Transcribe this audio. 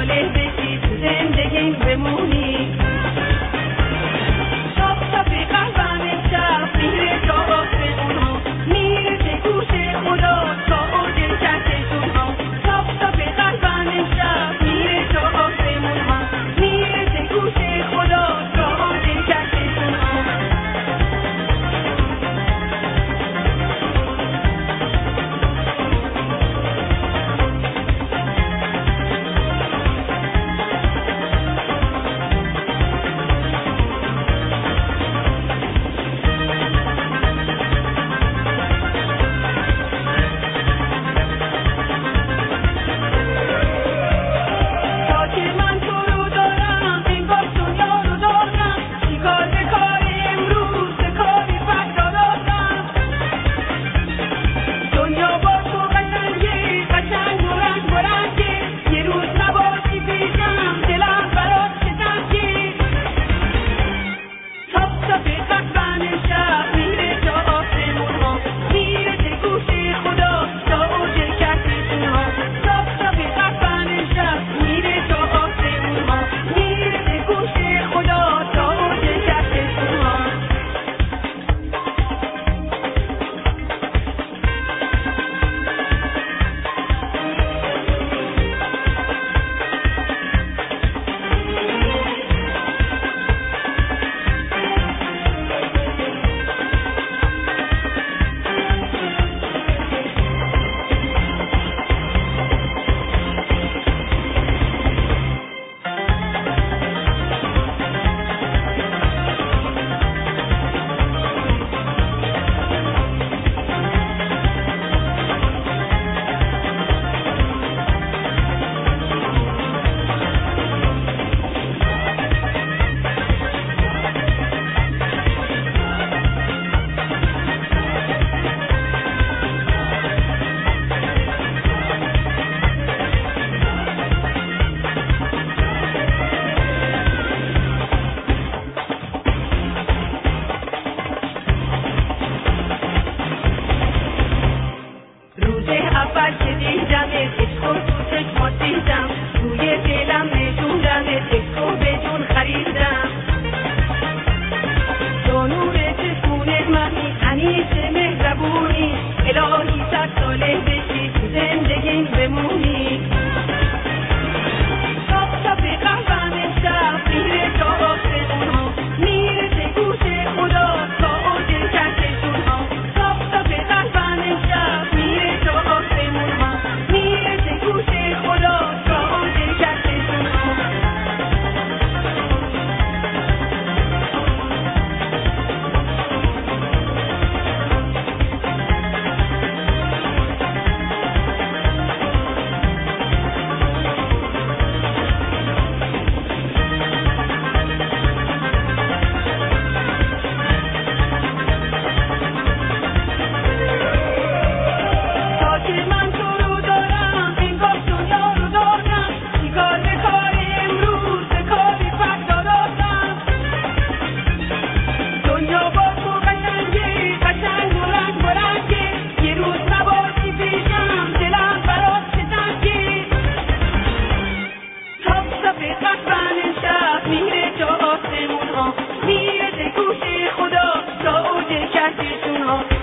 صالح بشی تو زندگیم بمونی. صاف صاف قلبم امشب میره تا آسمون ها، میره به گوش خدا تا اوج کهکشون ها. صاف صاف قلبم امشب میره تا آسمون ها، میره به گوش خدا تا اوج کهکشون ها. اول که دیدمت عشق و تو چشمات دیدم، توی دلم نشوندمت عشق و به جون خریدم. تو نور چشمونت منی همیشه مهربونی، الهی 100 ساله بشی تو زندگیم بمونی. صاف صاف قلبم امشب میره تا آسمون ها، میره به گوش خدا تا اوج کهکشون ها. صاف صاف قلبم امشب میره تا آسمون ها، میره به گوش خدا تا اوج کهکشون ها. میره تا آسمون ها، میره به گوش خدا تا اوج کهکشون ها.